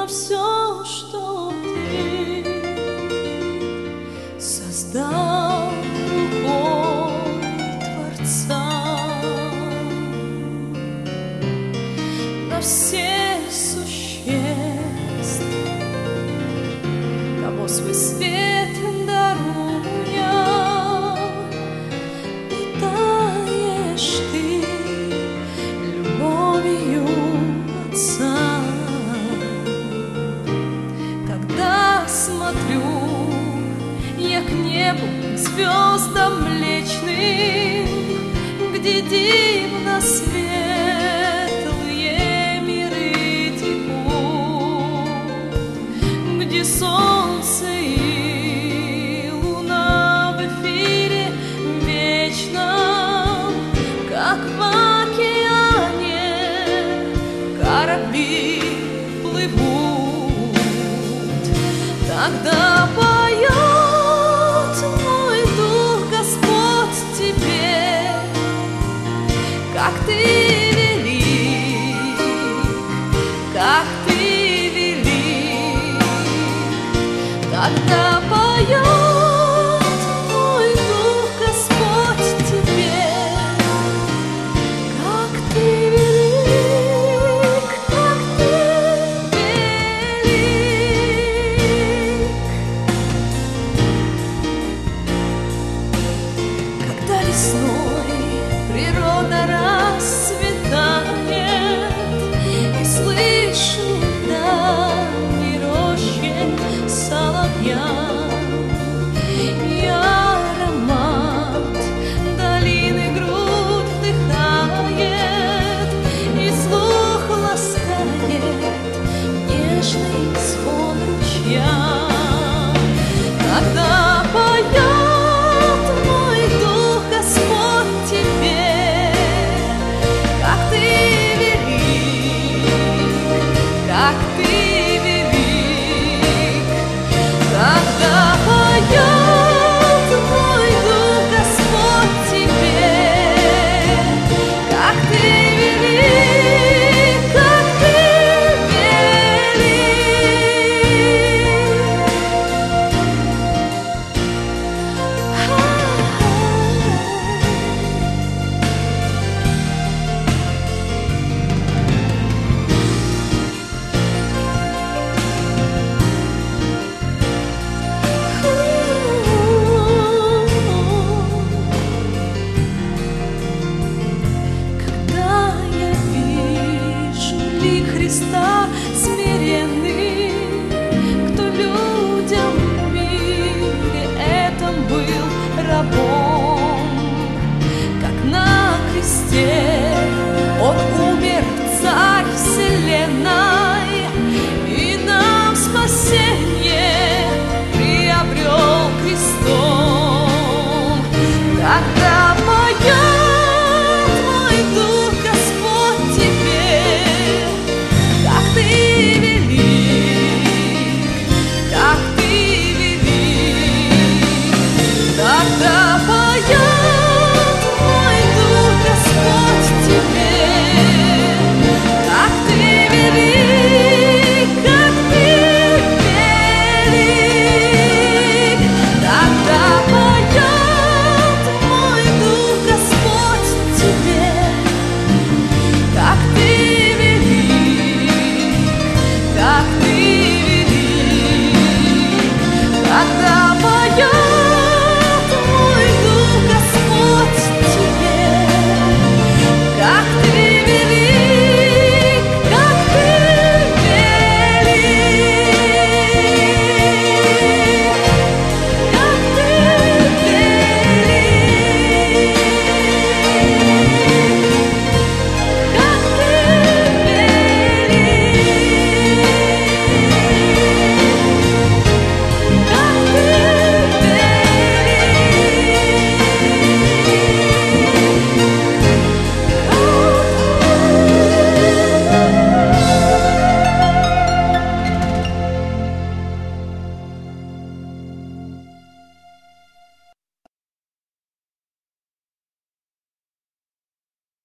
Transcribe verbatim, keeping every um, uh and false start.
все, что ты создал рукой Творца, на всех существ, кого свой свет даруя, питаешь ты любовью Отца. Когда смотрю я к небу, к звездам млечным, где дивно светлые миры текут, где солнце и луна в эфире вечном, как в океане корабли плывут. Тогда поет мой дух, Господь, тебе, как ты велик, как ты велик. Тогда поет мой дух, Господь, тебе, как ты велик, как ты велик. Когда весной природа расцветает, и слышу в дальней роще соловья, и аромат долины грудь вдыхает, и слух ласкает нежный звон ручья. Тогда поет мой дух, Господь, тебе, как ты велик, как ты велик. Тогда поет мой дух, Господь, тебе, как ты велик, как ты велик. Когда я вижу лик Христа